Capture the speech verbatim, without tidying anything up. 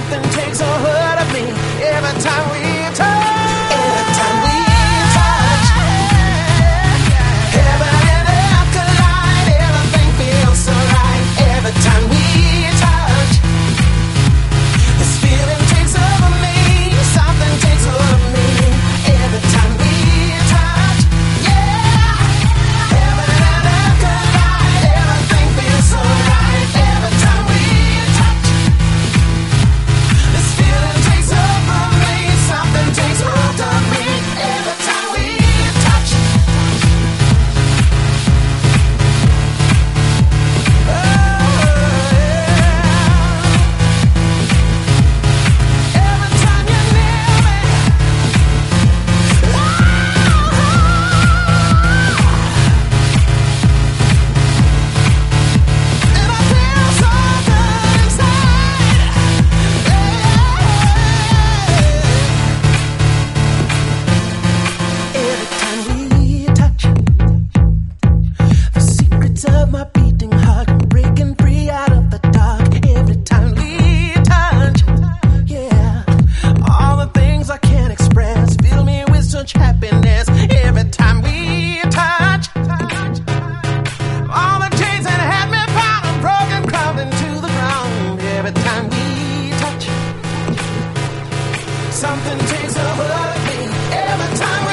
Something takes a hold of me every time we touch. Every time we touch. Heaven and earth collide. Everything feels so right. Every time we touch. This feeling takes over me. Something takes hold of me every time we touch. Yeah. Heaven and earth collide. Everything feels so right. Every time we touch. This feeling takes over me. Something takes hold of me every time we touch. Oh, yeah. Every time you're near me. Oh, and I feel so good inside. Every time we touch, the secrets of my beating heart come breaking free out of the dark. Every time we touch, yeah, all the things I can't express fill me with such happiness. Every time we touch, all the chains that had me bound are broken, crumbling to the ground. Every time we touch, something takes a hold of me. Every time we